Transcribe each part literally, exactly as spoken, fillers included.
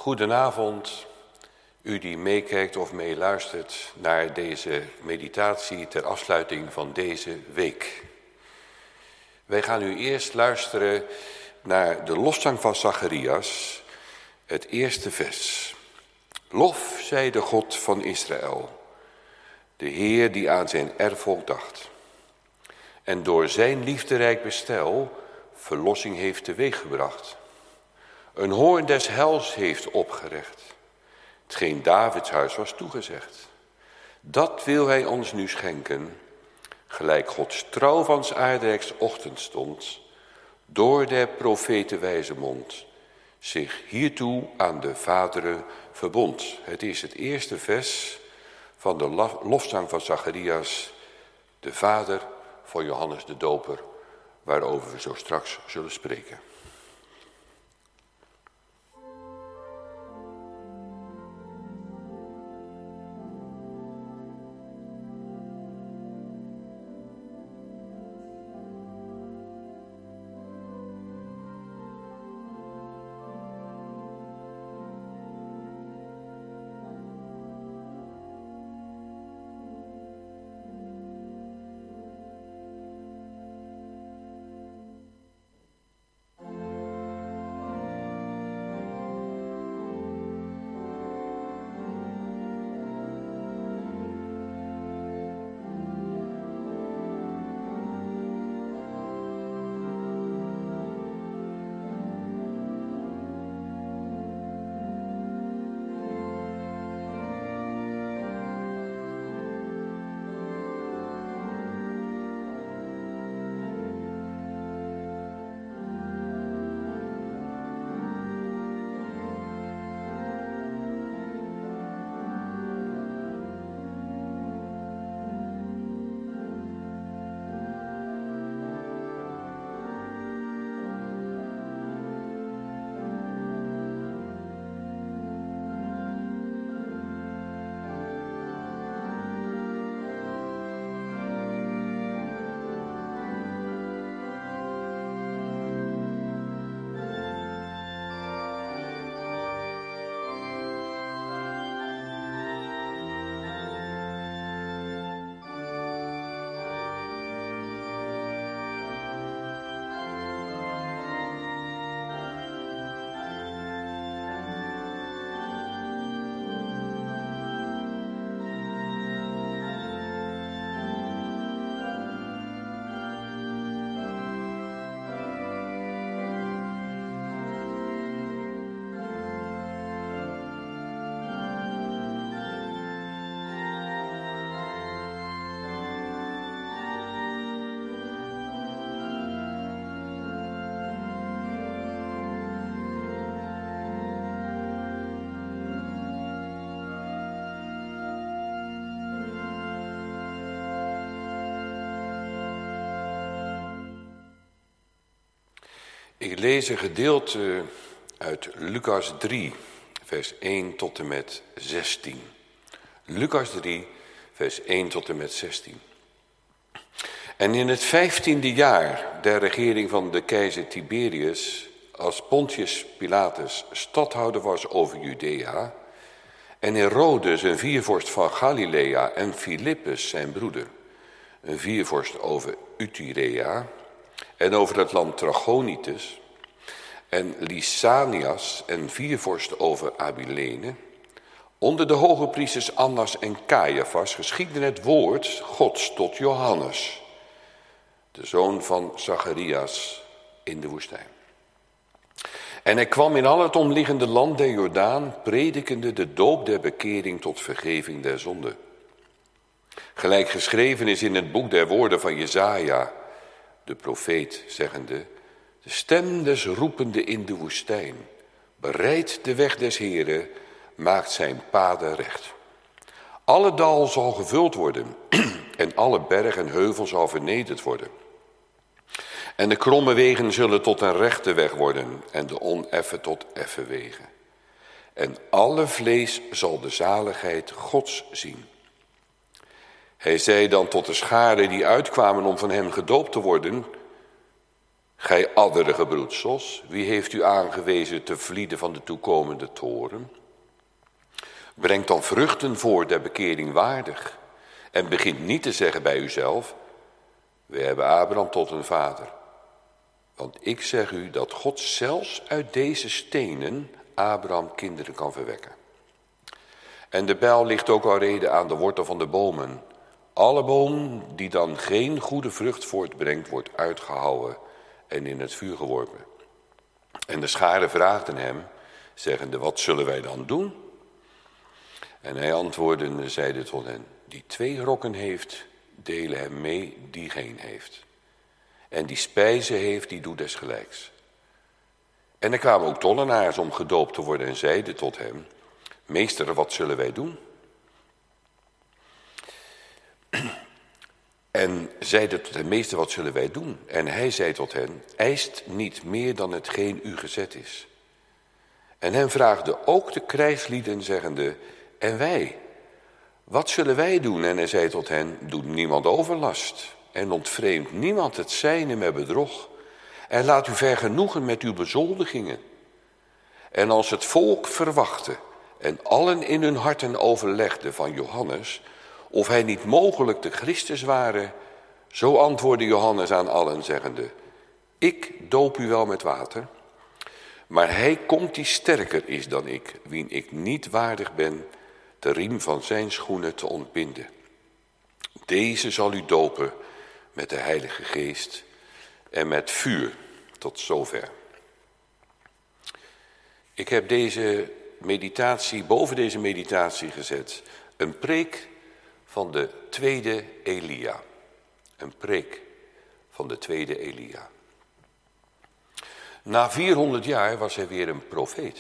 Goedenavond, u die meekijkt of meeluistert naar deze meditatie ter afsluiting van deze week. Wij gaan nu eerst luisteren naar de lofzang van Zacharias, het eerste vers. Lof zij de God van Israël, de Heer die aan zijn erfvolk dacht. En door zijn liefderijk bestel verlossing heeft teweeggebracht. Een hoorn des hels heeft opgericht, hetgeen Davids huis was toegezegd. Dat wil hij ons nu schenken, gelijk Gods trouw van 's aardrijks ochtendstond, door der profeten wijze mond, zich hiertoe aan de vaderen verbond. Het is het eerste vers van de lofzang van Zacharias, de vader van Johannes de Doper, waarover we zo straks zullen spreken. Ik lees een gedeelte uit Lucas drie, vers één tot en met zestien. Lucas drie, vers één tot en met zestien. En in het vijftiende jaar der regering van de keizer Tiberius, als Pontius Pilatus stadhouder was over Judea, en Herodes een viervorst van Galilea en Filippus zijn broeder, een viervorst over Utyrea en over het land Trachonitis, en Lysanias en viervorst over Abilene, onder de hoge priesters Annas en Caiaphas geschiedde het woord Gods tot Johannes, de zoon van Zacharias, in de woestijn. En hij kwam in al het omliggende land der Jordaan, predikende de doop der bekering tot vergeving der zonde. Gelijk geschreven is in het boek der woorden van Jesaja, de profeet, zeggende: de stem des roepende in de woestijn, bereidt de weg des Heren, maakt zijn paden recht. Alle dal zal gevuld worden en alle berg en heuvel zal vernederd worden. En de kromme wegen zullen tot een rechte weg worden en de oneffen tot effen wegen. En alle vlees zal de zaligheid Gods zien. Hij zei dan tot de scharen die uitkwamen om van hem gedoopt te worden: Gij adderige broedsels, wie heeft u aangewezen te vlieden van de toekomende toren? Brengt dan vruchten voor der bekering waardig en begint niet te zeggen bij uzelf, we hebben Abraham tot een vader. Want ik zeg u dat God zelfs uit deze stenen Abraham kinderen kan verwekken. En de bijl ligt ook al reden aan de wortel van de bomen. Alle boom die dan geen goede vrucht voortbrengt, wordt uitgehouwen en in het vuur geworpen. En de scharen vraagden hem, zeggende, wat zullen wij dan doen? En hij antwoordende zeide tot hen, die twee rokken heeft, delen hem mee die geen heeft. En die spijze heeft, die doet desgelijks. En er kwamen ook tollenaars om gedoopt te worden en zeiden tot hem, meester, wat zullen wij doen? En zeiden tot hem, meester, wat zullen wij doen? En hij zei tot hen, eist niet meer dan hetgeen u gezet is. En hen vraagden ook de krijgslieden, zeggende, en wij, wat zullen wij doen? En hij zei tot hen, doet niemand overlast en ontvreemd niemand het zijne met bedrog. En laat u vergenoegen met uw bezoldigingen. En als het volk verwachtte en allen in hun harten overlegden van Johannes, of hij niet mogelijk de Christus ware, zo antwoordde Johannes aan allen, zeggende, ik doop u wel met water, maar hij komt die sterker is dan ik, wien ik niet waardig ben de riem van zijn schoenen te ontbinden. Deze zal u dopen met de Heilige Geest en met vuur. Tot zover. Ik heb deze meditatie, boven deze meditatie gezet, een preek van de tweede Elia. Een preek van de tweede Elia. Na vierhonderd jaar was hij weer een profeet.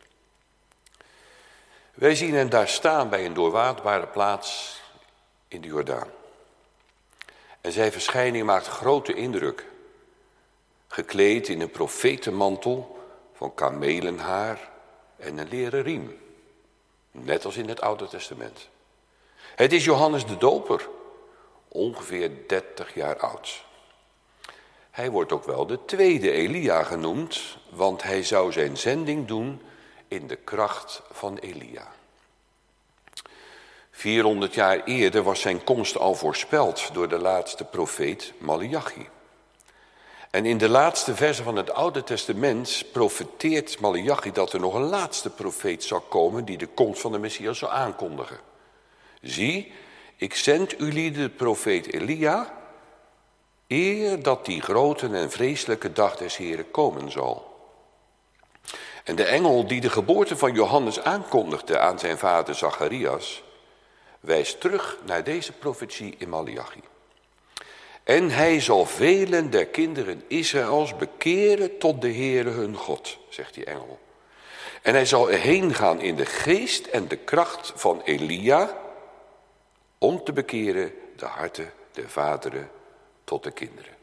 Wij zien hem daar staan bij een doorwaadbare plaats in de Jordaan. En zijn verschijning maakt grote indruk. Gekleed in een profetenmantel van kamelenhaar en een leren riem. Net als in het Oude Testament. Het is Johannes de Doper, ongeveer dertig jaar oud. Hij wordt ook wel de tweede Elia genoemd, want hij zou zijn zending doen in de kracht van Elia. vierhonderd jaar eerder was zijn komst al voorspeld door de laatste profeet Maleachi. En in de laatste versen van het Oude Testament profeteert Maleachi dat er nog een laatste profeet zal komen die de komst van de Messias zal aankondigen. Zie, ik zend jullie de profeet Elia, eer dat die grote en vreselijke dag des Heren komen zal. En de engel die de geboorte van Johannes aankondigde aan zijn vader Zacharias, wijst terug naar deze profetie in Maleachi. En hij zal velen der kinderen Israëls bekeren tot de Heere hun God, zegt die engel. En hij zal heen gaan in de geest en de kracht van Elia, om te bekeren de harten der vaderen tot de kinderen.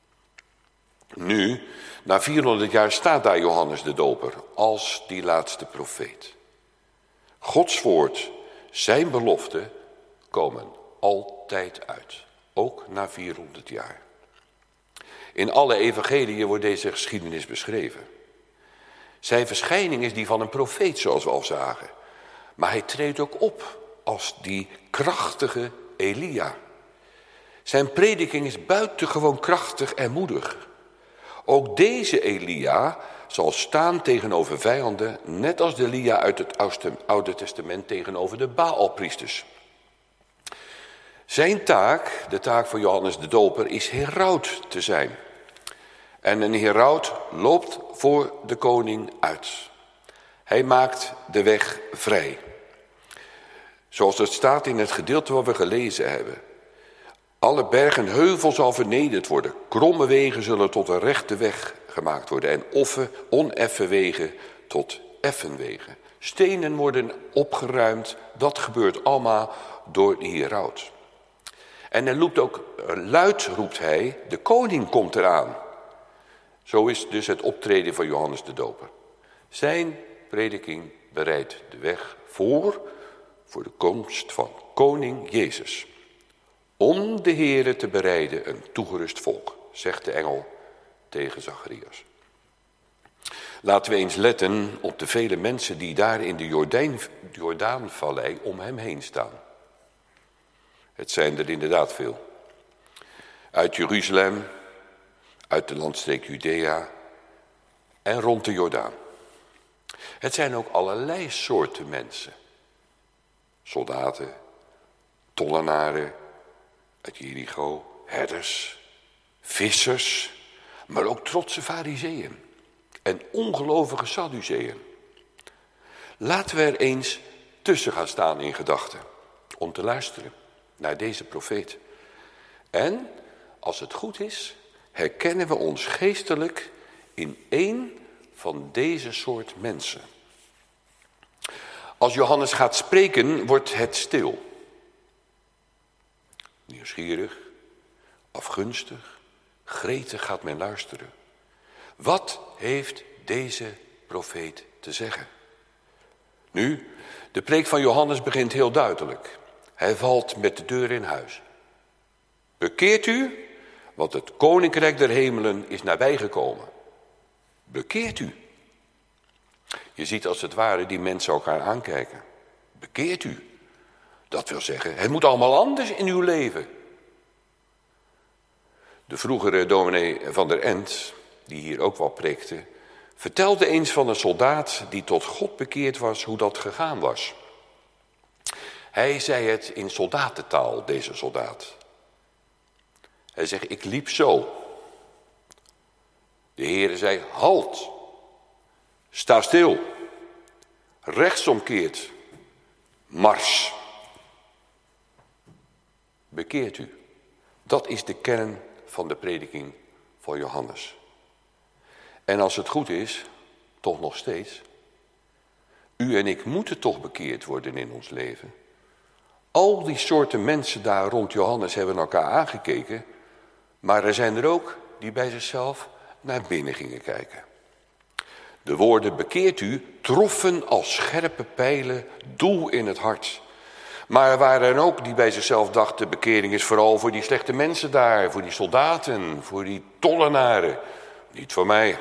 Nu, na vierhonderd jaar staat daar Johannes de Doper als die laatste profeet. Gods woord, zijn beloften komen altijd uit. Ook na vierhonderd jaar. In alle evangeliën wordt deze geschiedenis beschreven. Zijn verschijning is die van een profeet, zoals we al zagen. Maar hij treedt ook op als die krachtige Elia. Zijn prediking is buitengewoon krachtig en moedig. Ook deze Elia zal staan tegenover vijanden, net als de Elia uit het Oude Testament tegenover de Baalpriesters. Zijn taak, de taak van Johannes de Doper, is heraut te zijn. En een heraut loopt voor de koning uit. Hij maakt de weg vrij. Zoals het staat in het gedeelte wat we gelezen hebben. Alle bergen en heuvels zal vernederd worden. Kromme wegen zullen tot een rechte weg gemaakt worden. En offe, oneffen wegen tot effen wegen. Stenen worden opgeruimd. Dat gebeurt allemaal door de heraut. En hij roept ook, luid roept hij, de koning komt eraan. Zo is dus het optreden van Johannes de Doper. Zijn prediking bereidt de weg voor, voor de komst van koning Jezus. Om de Heere te bereiden een toegerust volk, zegt de engel tegen Zacharias. Laten we eens letten op de vele mensen die daar in de Jordaan, Jordaanvallei om hem heen staan. Het zijn er inderdaad veel. Uit Jeruzalem, uit de landstreek Judea en rond de Jordaan. Het zijn ook allerlei soorten mensen. Soldaten, tollenaren uit Jericho, herders, vissers, maar ook trotse farizeeën en ongelovige Sadduceeën. Laten we er eens tussen gaan staan in gedachten om te luisteren naar deze profeet. En als het goed is, herkennen we ons geestelijk in één van deze soort mensen. Als Johannes gaat spreken, wordt het stil. Nieuwsgierig, afgunstig, gretig gaat men luisteren. Wat heeft deze profeet te zeggen? Nu, de preek van Johannes begint heel duidelijk. Hij valt met de deur in huis. Bekeert u, want het koninkrijk der hemelen is nabijgekomen. Bekeert u. Je ziet als het ware die mensen elkaar aankijken. Bekeert u. Dat wil zeggen, het moet allemaal anders in uw leven. De vroegere dominee van der End, die hier ook wel preekte, vertelde eens van een soldaat die tot God bekeerd was hoe dat gegaan was. Hij zei het in soldatentaal, deze soldaat. Hij zegt, ik liep zo. De Heere zei, halt. Sta stil. Rechtsomkeert. Mars. Bekeert u. Dat is de kern van de prediking van Johannes. En als het goed is, toch nog steeds. U en ik moeten toch bekeerd worden in ons leven. Al die soorten mensen daar rond Johannes hebben elkaar aangekeken. Maar er zijn er ook die bij zichzelf naar binnen gingen kijken. De woorden bekeert u troffen als scherpe pijlen doel in het hart. Maar er waren er ook die bij zichzelf dachten, bekering is vooral voor die slechte mensen daar, voor die soldaten, voor die tollenaren. Niet voor mij.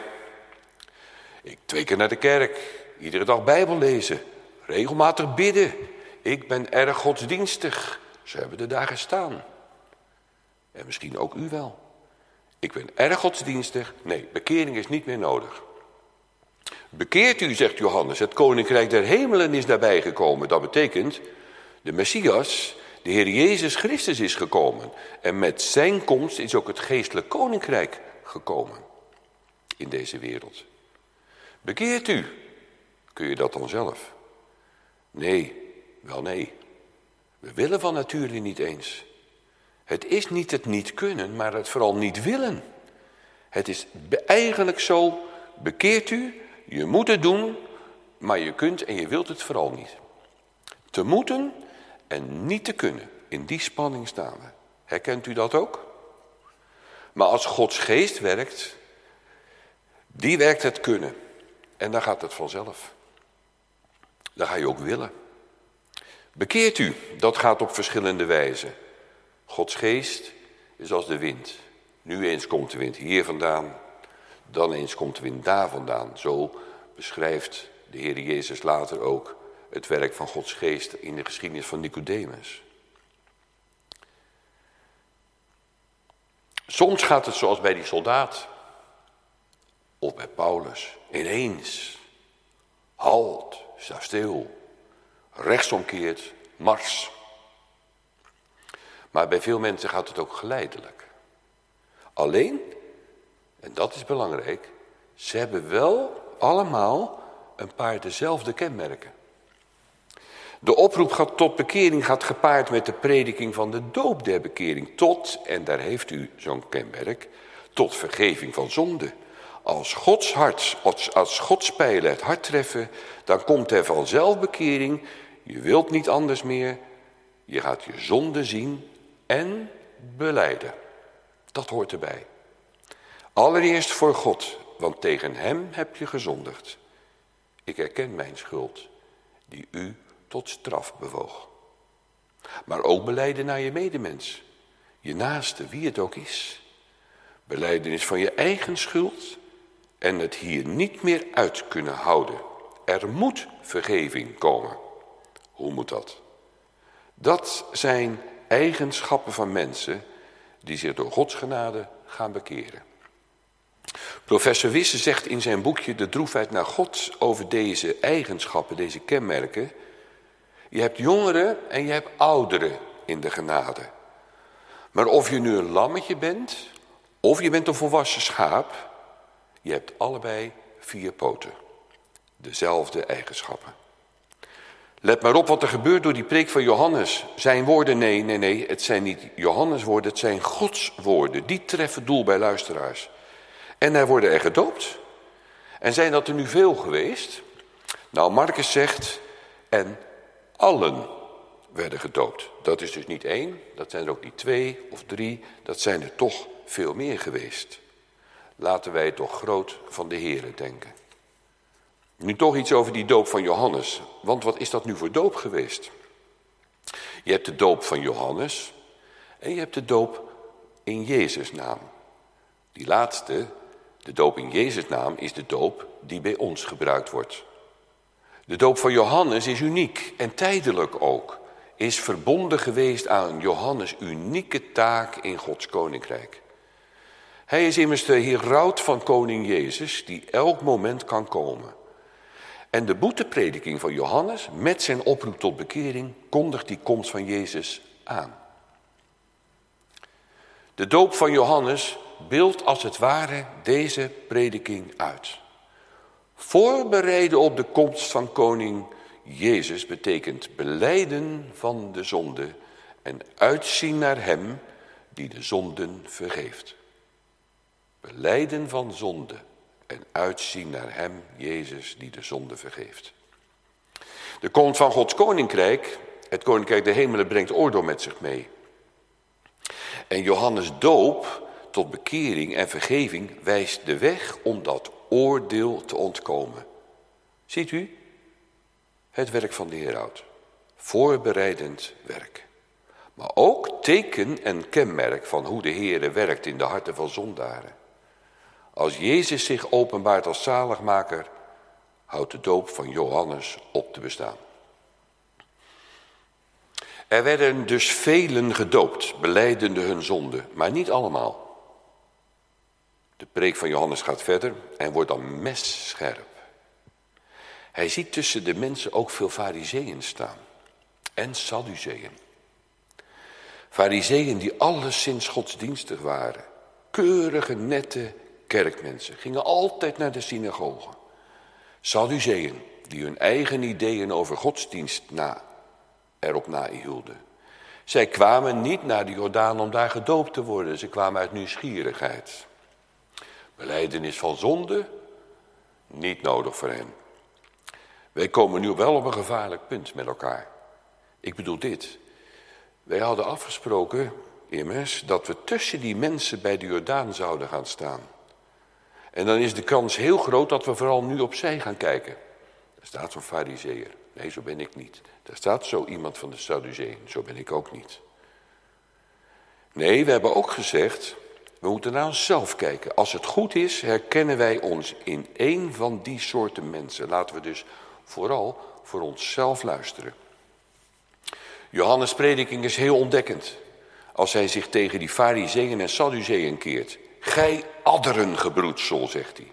Ik twee keer naar de kerk, iedere dag Bijbel lezen, regelmatig bidden. Ik ben erg godsdienstig. Ze hebben er daar gestaan. En misschien ook u wel. Ik ben erg godsdienstig. Nee, bekering is niet meer nodig. Bekeert u, zegt Johannes, het koninkrijk der hemelen is nabij gekomen. Dat betekent, de Messias, de Heer Jezus Christus is gekomen. En met zijn komst is ook het geestelijk koninkrijk gekomen in deze wereld. Bekeert u. Kun je dat dan zelf? Nee, wel nee. We willen van nature niet eens. Het is niet het niet kunnen, maar het vooral niet willen. Het is eigenlijk zo, bekeert u, je moet het doen, maar je kunt en je wilt het vooral niet. Te moeten en niet te kunnen, in die spanning staan we. Herkent u dat ook? Maar als Gods geest werkt, die werkt het kunnen. En dan gaat het vanzelf. Dan ga je ook willen. Bekeert u, dat gaat op verschillende wijzen. Gods geest is als de wind. Nu eens komt de wind hier vandaan, dan eens komt de wind daar vandaan. Zo beschrijft de Heer Jezus later ook het werk van Gods geest in de geschiedenis van Nicodemus. Soms gaat het zoals bij die soldaat, of bij Paulus, ineens. Halt, sta stil, rechtsomkeert, mars. Maar bij veel mensen gaat het ook geleidelijk. Alleen, en dat is belangrijk, ze hebben wel allemaal een paar dezelfde kenmerken. De oproep gaat tot bekering gaat gepaard met de prediking van de doop der bekering. Tot, en daar heeft u zo'n kenmerk, tot vergeving van zonde. Als Gods hart, als, als Gods pijlen het hart treffen, dan komt er vanzelf bekering. Je wilt niet anders meer. Je gaat je zonde zien en belijden. Dat hoort erbij. Allereerst voor God, want tegen hem heb je gezondigd. Ik erken mijn schuld, die u tot straf bewoog. Maar ook belijden naar je medemens, je naaste, wie het ook is. Belijdenis van je eigen schuld en het hier niet meer uit kunnen houden. Er moet vergeving komen. Hoe moet dat? Dat zijn eigenschappen van mensen die zich door Gods genade gaan bekeren. Professor Wisse zegt in zijn boekje De droefheid naar God over deze eigenschappen, deze kenmerken. Je hebt jongeren en je hebt ouderen in de genade. Maar of je nu een lammetje bent of je bent een volwassen schaap, je hebt allebei vier poten. Dezelfde eigenschappen. Let maar op wat er gebeurt door die preek van Johannes. Zijn woorden, nee, nee, nee, het zijn niet Johannes woorden, het zijn Gods woorden. Die treffen doel bij luisteraars. En er worden er gedoopt. En zijn dat er nu veel geweest? Nou, Marcus zegt, en allen werden gedoopt. Dat is dus niet één, dat zijn er ook niet twee of drie, dat zijn er toch veel meer geweest. Laten wij toch groot van de Here denken. Nu toch iets over die doop van Johannes. Want wat is dat nu voor doop geweest? Je hebt de doop van Johannes en je hebt de doop in Jezus' naam. Die laatste, de doop in Jezus' naam, is de doop die bij ons gebruikt wordt. De doop van Johannes is uniek en tijdelijk ook. Is verbonden geweest aan Johannes' unieke taak in Gods koninkrijk. Hij is immers de heraut van koning Jezus die elk moment kan komen. En de boeteprediking van Johannes met zijn oproep tot bekering kondigt die komst van Jezus aan. De doop van Johannes beeldt als het ware deze prediking uit. Voorbereiden op de komst van koning Jezus betekent belijden van de zonde en uitzien naar hem die de zonden vergeeft. Belijden van zonde en uitzien naar hem, Jezus, die de zonde vergeeft. De komst van Gods koninkrijk, het koninkrijk der hemelen, brengt oordeel met zich mee. En Johannes' doop tot bekering en vergeving wijst de weg om dat oordeel te ontkomen. Ziet u? Het werk van de heraut. Voorbereidend werk. Maar ook teken en kenmerk van hoe de Heere werkt in de harten van zondaren. Als Jezus zich openbaart als zaligmaker, houdt de doop van Johannes op te bestaan. Er werden dus velen gedoopt, belijdende hun zonde, maar niet allemaal. De preek van Johannes gaat verder en wordt dan messcherp. Hij ziet tussen de mensen ook veel farizeeën staan en sadduceeën. Farizeeën die alleszins godsdienstig waren, keurige, nette kerkmensen, gingen altijd naar de synagoge. Sadduceeën die hun eigen ideeën over godsdienst na, erop nahielden. Zij kwamen niet naar de Jordaan om daar gedoopt te worden, ze kwamen uit nieuwsgierigheid. Belijdenis van zonde, niet nodig voor hen. Wij komen nu wel op een gevaarlijk punt met elkaar. Ik bedoel dit. Wij hadden afgesproken, immers, dat we tussen die mensen bij de Jordaan zouden gaan staan. En dan is de kans heel groot dat we vooral nu opzij gaan kijken. Daar staat zo'n farizeeër. Nee, zo ben ik niet. Daar staat zo iemand van de Sadduceeën. Zo ben ik ook niet. Nee, we hebben ook gezegd, we moeten naar onszelf kijken. Als het goed is, herkennen wij ons in één van die soorten mensen. Laten we dus vooral voor onszelf luisteren. Johannes' prediking is heel ontdekkend. Als hij zich tegen die farizeeën en Sadduceeën keert. Gij adderengebroedsel, zegt hij.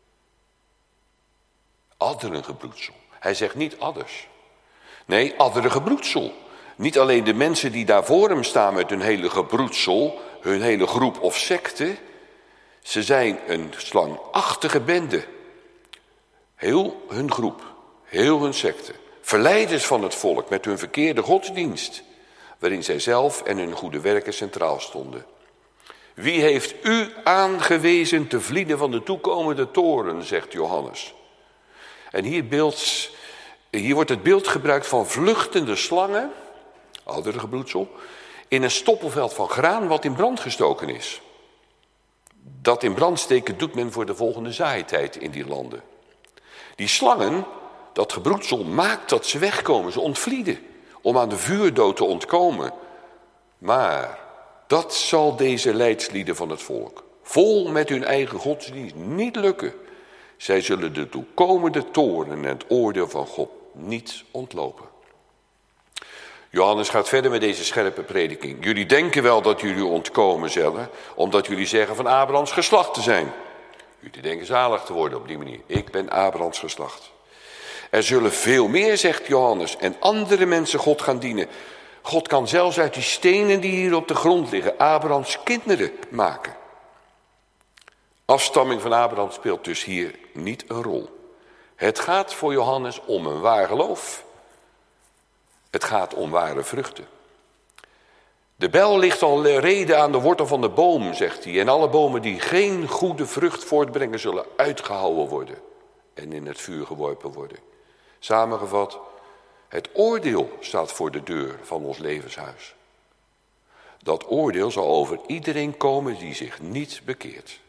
Adderengebroedsel. Hij zegt niet adders. Nee, adderengebroedsel. Niet alleen de mensen die daar voor hem staan met hun hele gebroedsel, hun hele groep of secte. Ze zijn een slangachtige bende. Heel hun groep, heel hun secte. Verleiders van het volk met hun verkeerde godsdienst, waarin zij zelf en hun goede werken centraal stonden. Wie heeft u aangewezen te vlieden van de toekomende toren, zegt Johannes. En hier, beeld, hier wordt het beeld gebruikt van vluchtende slangen, adderengebroedsel, in een stoppelveld van graan wat in brand gestoken is. Dat in brand steken doet men voor de volgende zaaitijd in die landen. Die slangen, dat gebroedsel, maakt dat ze wegkomen, ze ontvlieden, om aan de vuurdood te ontkomen. Maar dat zal deze leidslieden van het volk vol met hun eigen godsdienst, niet lukken. Zij zullen de toekomende toorn en het oordeel van God niet ontlopen. Johannes gaat verder met deze scherpe prediking. Jullie denken wel dat jullie ontkomen zullen, omdat jullie zeggen van Abrahams geslacht te zijn. Jullie denken zalig te worden op die manier. Ik ben Abrahams geslacht. Er zullen veel meer, zegt Johannes, en andere mensen God gaan dienen. God kan zelfs uit die stenen die hier op de grond liggen Abrahams kinderen maken. Afstamming van Abraham speelt dus hier niet een rol. Het gaat voor Johannes om een waar geloof. Het gaat om ware vruchten. De bijl ligt al reden aan de wortel van de boom, zegt hij. En alle bomen die geen goede vrucht voortbrengen zullen uitgehouwen worden en in het vuur geworpen worden. Samengevat, het oordeel staat voor de deur van ons levenshuis. Dat oordeel zal over iedereen komen die zich niet bekeert.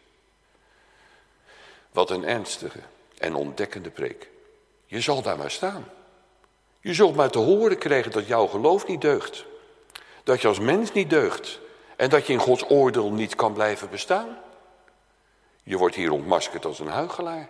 Wat een ernstige en ontdekkende preek. Je zal daar maar staan. Je zult maar te horen krijgen dat jouw geloof niet deugt. Dat je als mens niet deugt. En dat je in Gods oordeel niet kan blijven bestaan. Je wordt hier ontmaskerd als een huichelaar.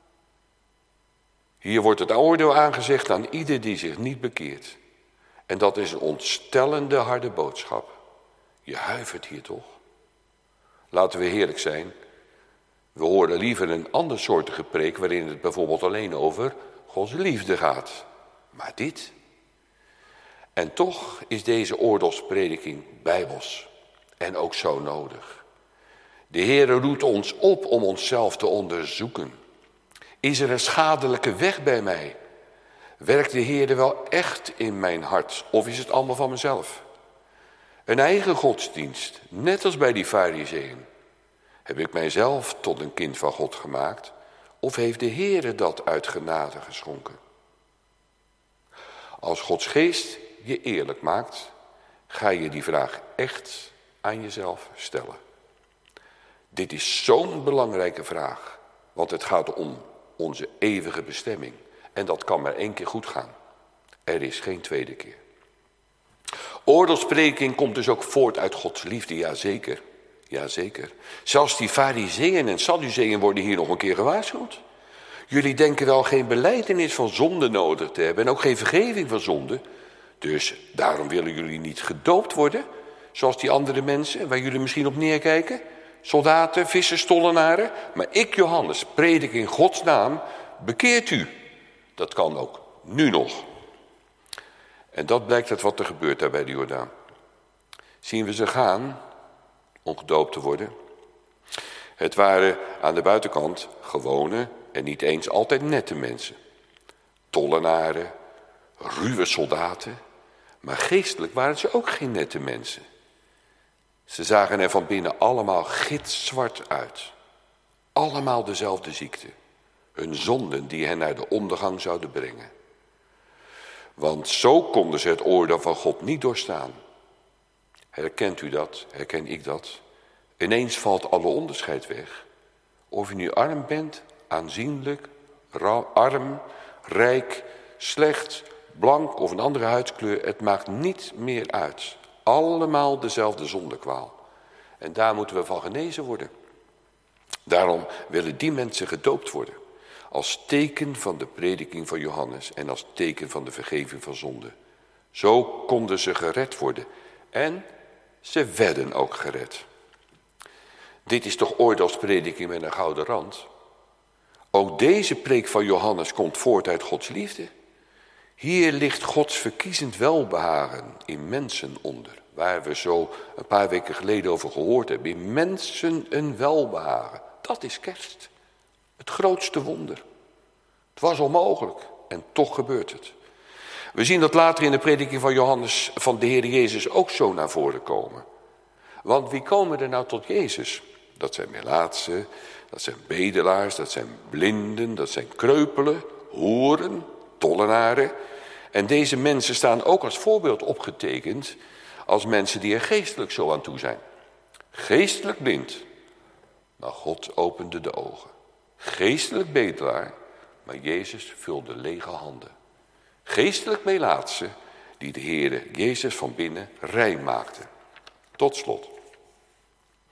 Hier wordt het oordeel aangezegd aan ieder die zich niet bekeert. En dat is een ontstellende harde boodschap. Je huivert hier toch? Laten we eerlijk zijn. We horen liever een andersoortige preek waarin het bijvoorbeeld alleen over Gods liefde gaat. Maar dit? En toch is deze oordeelsprediking bijbels en ook zo nodig. De Heere roept ons op om onszelf te onderzoeken. Is er een schadelijke weg bij mij? Werkt de Heere wel echt in mijn hart of is het allemaal van mezelf? Een eigen godsdienst, net als bij die Farizeeën. Heb ik mijzelf tot een kind van God gemaakt of heeft de Heere dat uit genade geschonken? Als Gods geest je eerlijk maakt, ga je die vraag echt aan jezelf stellen. Dit is zo'n belangrijke vraag, want het gaat om onze eeuwige bestemming. En dat kan maar één keer goed gaan. Er is geen tweede keer. Oordeelspreking komt dus ook voort uit Gods liefde, jazeker. Jazeker. Zelfs die Farizeeën en Sadduceeën worden hier nog een keer gewaarschuwd. Jullie denken wel geen belijdenis van zonde nodig te hebben en ook geen vergeving van zonde. Dus daarom willen jullie niet gedoopt worden, zoals die andere mensen waar jullie misschien op neerkijken. Soldaten, vissers, tollenaren. Maar ik, Johannes, predik in Gods naam, bekeert u. Dat kan ook, nu nog. En dat blijkt uit wat er gebeurt daar bij de Jordaan. Zien we ze gaan om gedoopt te worden. Het waren aan de buitenkant gewone en niet eens altijd nette mensen. Tollenaren, ruwe soldaten. Maar geestelijk waren ze ook geen nette mensen. Ze zagen er van binnen allemaal gitzwart uit. Allemaal dezelfde ziekte. Hun zonden die hen naar de ondergang zouden brengen. Want zo konden ze het oordeel van God niet doorstaan. Herkent u dat? Herken ik dat? Ineens valt alle onderscheid weg. Of je nu arm bent, aanzienlijk, arm, rijk, slecht, blank of een andere huidskleur. Het maakt niet meer uit. Allemaal dezelfde zondekwaal. En daar moeten we van genezen worden. Daarom willen die mensen gedoopt worden. Als teken van de prediking van Johannes en als teken van de vergeving van zonde. Zo konden ze gered worden. En ze werden ook gered. Dit is toch oordeelsprediking met een gouden rand? Ook deze preek van Johannes komt voort uit Gods liefde. Hier ligt Gods verkiezend welbehagen in mensen onder. Waar we zo een paar weken geleden over gehoord hebben. In mensen een welbehagen. Dat is kerst. Het grootste wonder. Het was onmogelijk en toch gebeurt het. We zien dat later in de prediking van Johannes van de Heer Jezus ook zo naar voren komen. Want wie komen er nou tot Jezus? Dat zijn melaatsen, dat zijn bedelaars, dat zijn blinden, dat zijn kreupelen, hoeren, tollenaren. En deze mensen staan ook als voorbeeld opgetekend als mensen die er geestelijk zo aan toe zijn. Geestelijk blind, maar God opende de ogen. Geestelijk bedelaar, maar Jezus vulde lege handen. Geestelijk melaatse, die de Heere Jezus van binnen rein maakte. Tot slot.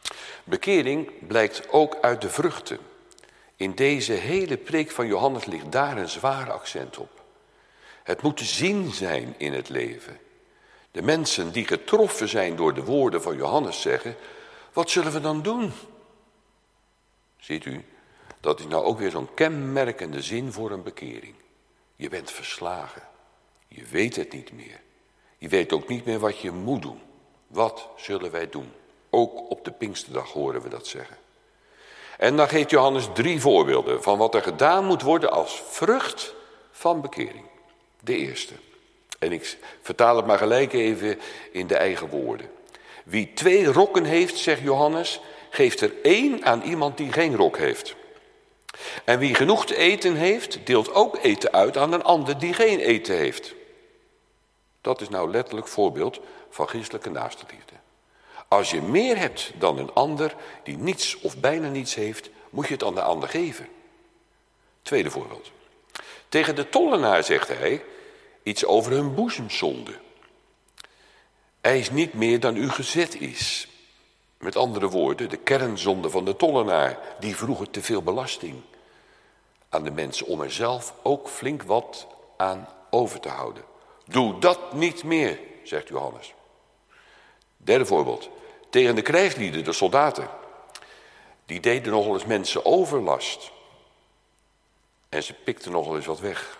Bekering blijkt ook uit de vruchten. In deze hele preek van Johannes ligt daar een zwaar accent op. Het moet te zien zijn in het leven. De mensen die getroffen zijn door de woorden van Johannes zeggen, wat zullen we dan doen? Ziet u, dat is nou ook weer zo'n kenmerkende zin voor een bekering. Je bent verslagen. Je weet het niet meer. Je weet ook niet meer wat je moet doen. Wat zullen wij doen? Ook op de Pinksterdag horen we dat zeggen. En dan geeft Johannes drie voorbeelden van wat er gedaan moet worden als vrucht van bekering. De eerste. En ik vertaal het maar gelijk even in de eigen woorden. Wie twee rokken heeft, zegt Johannes, geeft er één aan iemand die geen rok heeft. En wie genoeg te eten heeft, deelt ook eten uit aan een ander die geen eten heeft. Dat is nou letterlijk voorbeeld van christelijke naastenliefde. Als je meer hebt dan een ander die niets of bijna niets heeft, moet je het aan de ander geven. Tweede voorbeeld. Tegen de tollenaar zegt hij iets over hun boezemzonde. Eis niet meer dan u gezet is. Met andere woorden, de kernzonde van de tollenaar, die vroeger te veel belasting aan de mensen om er zelf ook flink wat aan over te houden. Doe dat niet meer, zegt Johannes. Derde voorbeeld. Tegen de krijgslieden, de soldaten. Die deden nogal eens mensen overlast. En ze pikten nogal eens wat weg.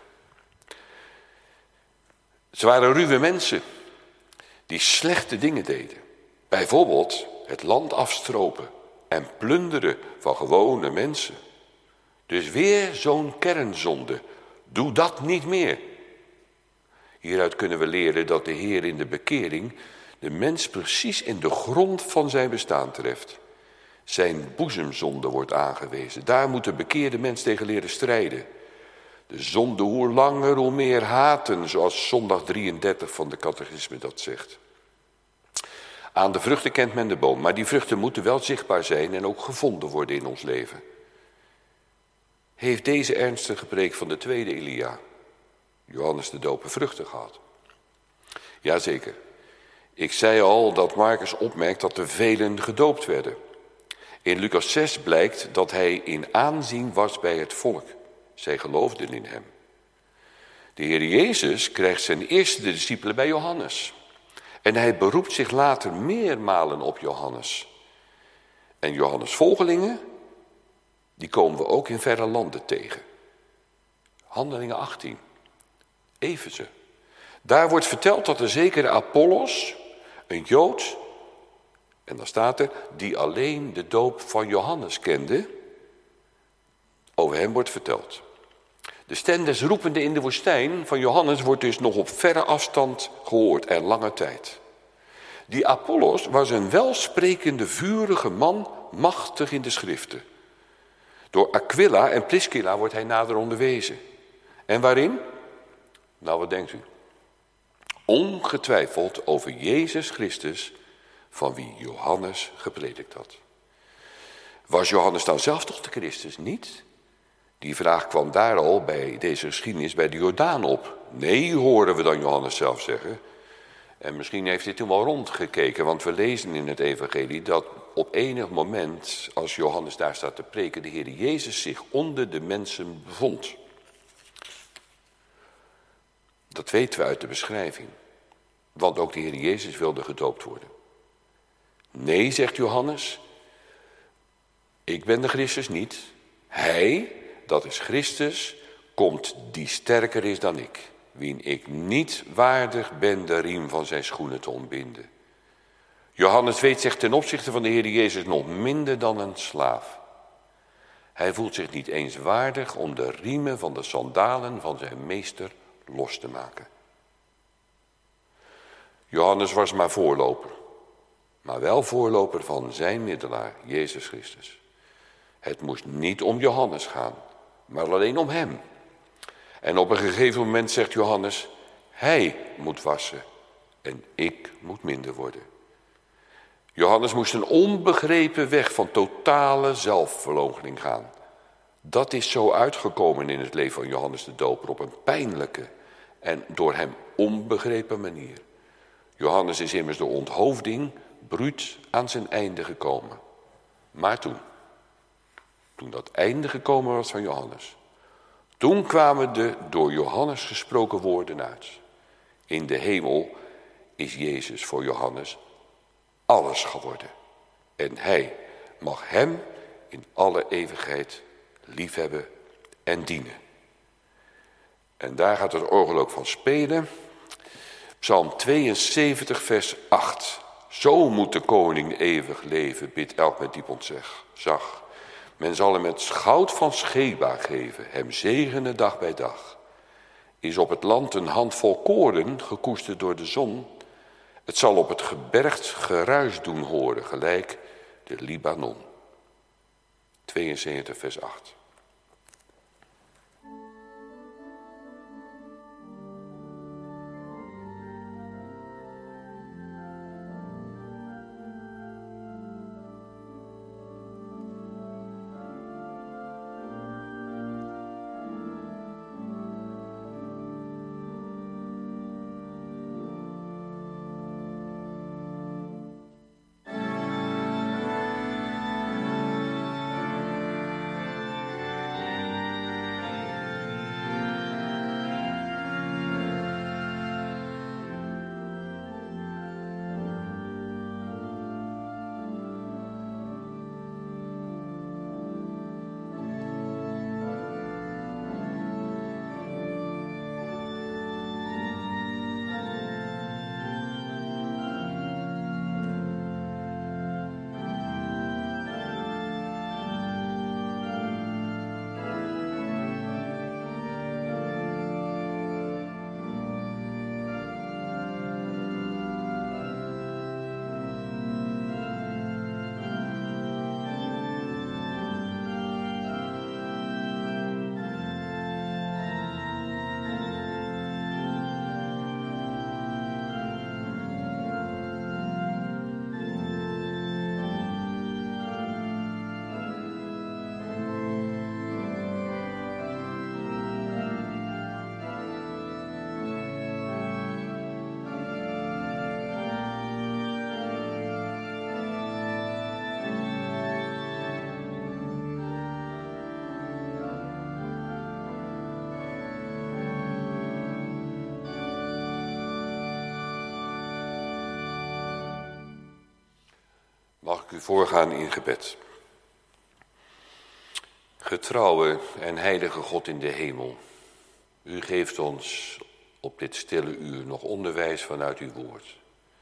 Ze waren ruwe mensen die slechte dingen deden. Bijvoorbeeld het land afstropen en plunderen van gewone mensen. Dus weer zo'n kernzonde. Doe dat niet meer. Hieruit kunnen we leren dat de Heer in de bekering de mens precies in de grond van zijn bestaan treft. Zijn boezemzonde wordt aangewezen. Daar moet de bekeerde mens tegen leren strijden. De zonde hoe langer hoe meer haten, zoals zondag drieëndertig van de catechisme dat zegt. Aan de vruchten kent men de boom, maar die vruchten moeten wel zichtbaar zijn en ook gevonden worden in ons leven. Heeft deze ernstige preek van de tweede Elia, Johannes de Doper, vruchten gehad? Jazeker. Ik zei al dat Marcus opmerkt dat er velen gedoopt werden. In Lucas zes blijkt dat hij in aanzien was bij het volk. Zij geloofden in hem. De Heer Jezus krijgt zijn eerste discipelen bij Johannes. En hij beroept zich later meermalen op Johannes. En Johannes' volgelingen, die komen we ook in verre landen tegen. Handelingen achttien. Efeze. Daar wordt verteld dat er zekere Apollos, een Jood, en dan staat er, die alleen de doop van Johannes kende, over hem wordt verteld. De stem des roepende in de woestijn van Johannes wordt dus nog op verre afstand gehoord en lange tijd. Die Apollos was een welsprekende, vurige man, machtig in de schriften. Door Aquila en Priscilla wordt hij nader onderwezen. En waarin? Nou, wat denkt u? Ongetwijfeld over Jezus Christus, van wie Johannes gepredikt had. Was Johannes dan zelf toch de Christus niet? Die vraag kwam daar al bij deze geschiedenis bij de Jordaan op. Nee, horen we dan Johannes zelf zeggen. En misschien heeft hij toen wel rondgekeken, want we lezen in het evangelie dat op enig moment, als Johannes daar staat te preken, de Heer Jezus zich onder de mensen bevond. Dat weten we uit de beschrijving. Want ook de Heer Jezus wilde gedoopt worden. Nee, zegt Johannes, ik ben de Christus niet. Hij, dat is Christus, komt die sterker is dan ik. Wien ik niet waardig ben de riem van zijn schoenen te ontbinden. Johannes weet zich ten opzichte van de Heer Jezus nog minder dan een slaaf. Hij voelt zich niet eens waardig om de riemen van de sandalen van zijn meester los te maken. Johannes was maar voorloper, maar wel voorloper van zijn middelaar, Jezus Christus. Het moest niet om Johannes gaan, maar alleen om hem. En op een gegeven moment zegt Johannes, hij moet wassen en ik moet minder worden. Johannes moest een onbegrepen weg van totale zelfverloochening gaan. Dat is zo uitgekomen in het leven van Johannes de Doper op een pijnlijke en door hem onbegrepen manier. Johannes is immers door onthoofding bruut aan zijn einde gekomen. Maar toen, toen dat einde gekomen was van Johannes, toen kwamen de door Johannes gesproken woorden uit. In de hemel is Jezus voor Johannes alles geworden. En hij mag hem in alle eeuwigheid liefhebben en dienen. En daar gaat het orgel ook van spelen. Psalm tweeënzeventig vers acht. Zo moet de koning eeuwig leven, bidt elk met diep ontzag. Men zal hem het goud van Scheba geven, hem zegenen dag bij dag. Is op het land een handvol koren, gekoesterd door de zon. Het zal op het gebergd geruis doen horen, gelijk de Libanon. tweeënzeventig vers acht. Mag ik u voorgaan in gebed. Getrouwe en heilige God in de hemel, u geeft ons op dit stille uur nog onderwijs vanuit uw woord.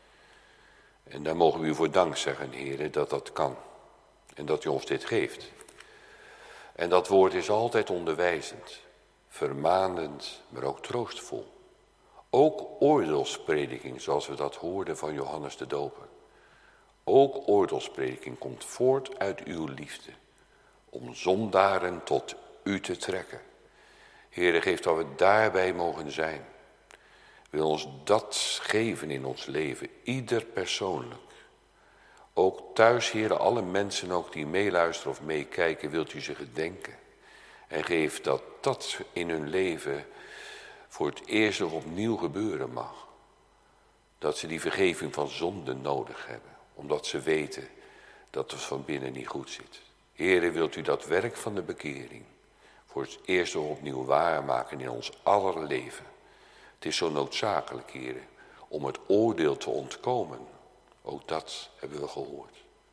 En daar mogen we u voor dank zeggen, heren, dat dat kan. En dat u ons dit geeft. En dat woord is altijd onderwijzend, vermanend, maar ook trooствol. Ook oordeelsprediking, zoals we dat hoorden van Johannes de Doper. Ook oordeelsprediking komt voort uit uw liefde, om zondaren tot u te trekken. Heere, geef dat we daarbij mogen zijn. Wil ons dat geven in ons leven, ieder persoonlijk. Ook thuis, Heere, alle mensen ook die meeluisteren of meekijken, wilt u ze gedenken. En geef dat dat in hun leven voor het eerst of opnieuw gebeuren mag. Dat ze die vergeving van zonde nodig hebben. Omdat ze weten dat het van binnen niet goed zit. Heere, wilt u dat werk van de bekering voor het eerst of opnieuw waarmaken in ons aller leven. Het is zo noodzakelijk, Heere, om het oordeel te ontkomen. Ook dat hebben we gehoord.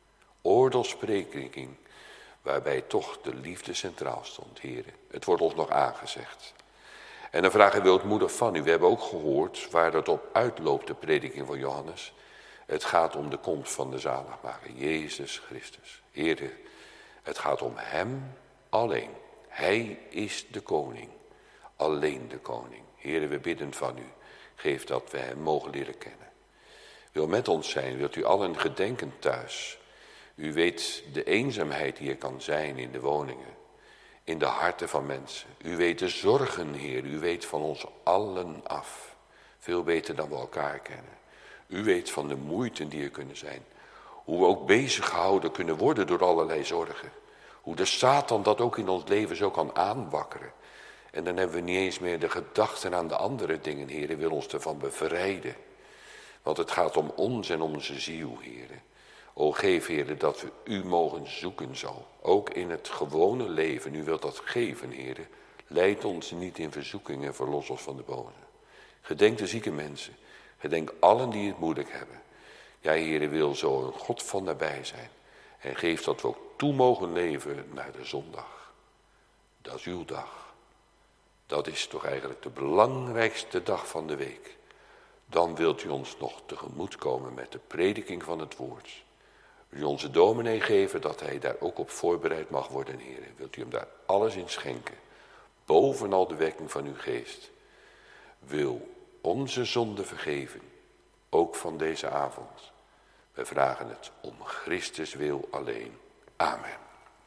Oordeelspreking, waarbij toch de liefde centraal stond, Heere. Het wordt ons nog aangezegd. En dan vragen we moedig van u. We hebben ook gehoord waar dat op uitloopt, de prediking van Johannes. Het gaat om de komst van de zaligmaker, Jezus Christus. Heere, het gaat om hem alleen. Hij is de koning, alleen de koning. Heere, we bidden van u, geef dat we hem mogen leren kennen. Wil met ons zijn, wilt u allen gedenken thuis. U weet de eenzaamheid die er kan zijn in de woningen, in de harten van mensen. U weet de zorgen, Heer, u weet van ons allen af. Veel beter dan we elkaar kennen. U weet van de moeiten die er kunnen zijn. Hoe we ook bezig gehouden kunnen worden door allerlei zorgen. Hoe de Satan dat ook in ons leven zo kan aanwakkeren. En dan hebben we niet eens meer de gedachten aan de andere dingen, Heer. Wil ons ervan bevrijden. Want het gaat om ons en om onze ziel, Heer. O geef, Heere, dat we u mogen zoeken zo. Ook in het gewone leven. U wilt dat geven, Heere. Leid ons niet in verzoeking en verlos ons van de boze. Gedenk de zieke mensen. Gedenk allen die het moeilijk hebben. Ja, Heere, wil zo een God van nabij zijn. En geef dat we ook toe mogen leven naar de zondag. Dat is uw dag. Dat is toch eigenlijk de belangrijkste dag van de week. Dan wilt u ons nog tegemoet komen met de prediking van het woord. Wilt u onze dominee geven dat hij daar ook op voorbereid mag worden, Heer. Wilt u hem daar alles in schenken. Bovenal de werking van uw geest. Wil onze zonde vergeven. Ook van deze avond. We vragen het om Christus wil alleen. Amen.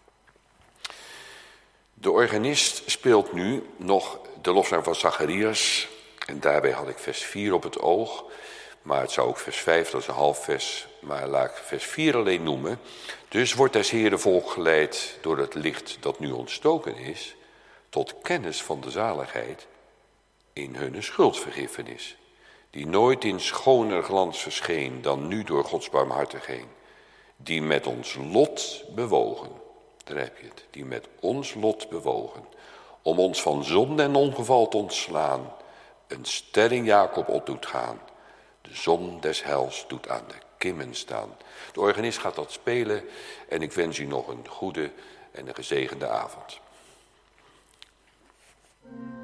De organist speelt nu nog de lofzang van Zacharias. En daarbij had ik vers vier op het oog. Maar het zou ook vers vijf, dat is een half vers. Maar laat ik vers vier alleen noemen. Dus wordt des Heeren volk geleid door het licht dat nu ontstoken is. Tot kennis van de zaligheid in hun schuldvergiffenis. Die nooit in schoner glans verscheen dan nu door Gods barmhartigheid. Die met ons lot bewogen. Daar heb je het. Die met ons lot bewogen. Om ons van zonde en ongeval te ontslaan. Een ster in Jacob op doet gaan. De zon des heils doet aan de kimmen staan. De organist gaat dat spelen. En ik wens u nog een goede en een gezegende avond.